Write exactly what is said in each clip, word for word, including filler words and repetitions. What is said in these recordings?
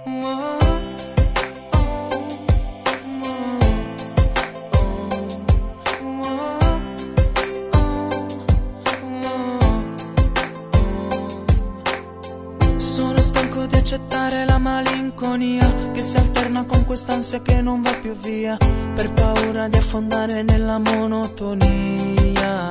Sono stanco di accettare la malinconia che si alterna con quest'ansia che non va più via, per paura di affondare nella monotonia.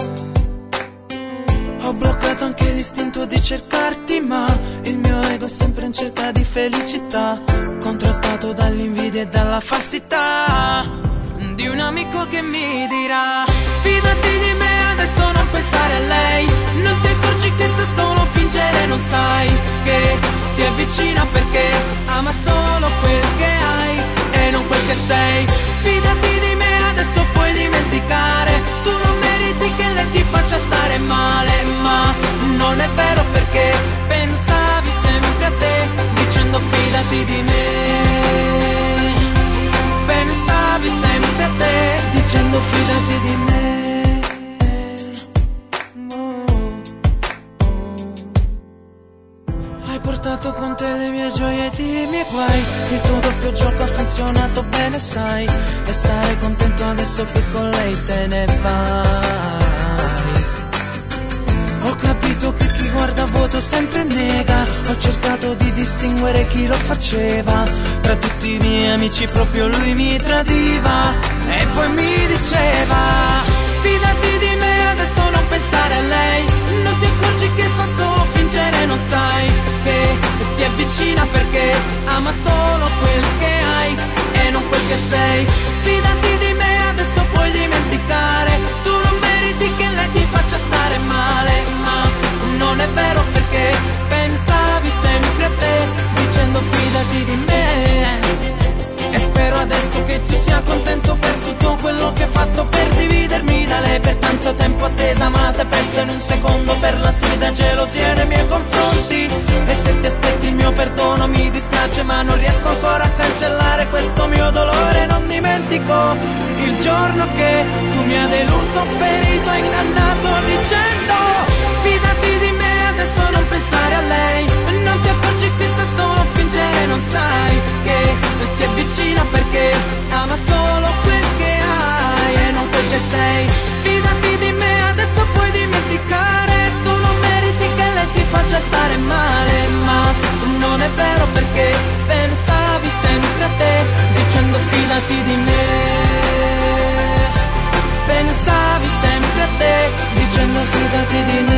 Ho bloccato anche l'istinto di cercarti, ma il mio ego è sempre in cerca di felicità, contrastato dall'invidia e dalla falsità di un amico che mi dirà: fidati di me, adesso non pensare a lei. Non ti accorgi che sa solo fingere, non sai che ti avvicina perché ama solo quel che hai e non quel che sei. Fidati di me, adesso puoi dimenticare. Tu non meriti che lei ti faccia stare male, ma non è vero perché pensavi sempre a te, dicendo fidati di me. Pensavi sempre a te, dicendo fidati di me. Hai portato con te le mie gioie ed i miei guai, il tuo doppio gioco ha funzionato bene, sai, e sarai contento adesso che con lei te ne vai. Ho capito che chi guarda a vuoto sempre nega, ho cercato di distinguere chi lo faceva, tra tutti i miei amici proprio lui mi tradiva, e poi mi diceva: fidati di me, adesso non pensare a lei. Non ti accorgi che sa solo fingere, non sai che ti avvicina perché ama solo quel che hai e non quel che sei. Fidati di me, adesso puoi dimenticare. Tu non meriti che lei ti faccia stare male, ma non è vero perché pensavi sempre a te, dicendo fidati di me. E spero adesso che tu sia contento per tutto quello che hai fatto per dividermi da lei. Per tanto tempo attesa, amata e persa in un secondo, per la stupida gelosia nei miei confronti. E se ti aspetti il mio perdono mi dispiace, ma non riesco ancora a cancellare questo mio dolore. Non dimentico il giorno che tu mi hai deluso, ferito e ingannato, dicendo fidati di me, adesso non pensare a lei. Non ti accorgi che sa solo fingere, non sai che ti avvicina perché ama solo quel che hai e non quel che sei. Fidati di me, adesso puoi dimenticare. Tu non meriti che lei ti faccia stare male, ma non è vero perché pensavi sempre a te, dicendo fidati di me. Pensavi sempre a te, dicendo fidati di me.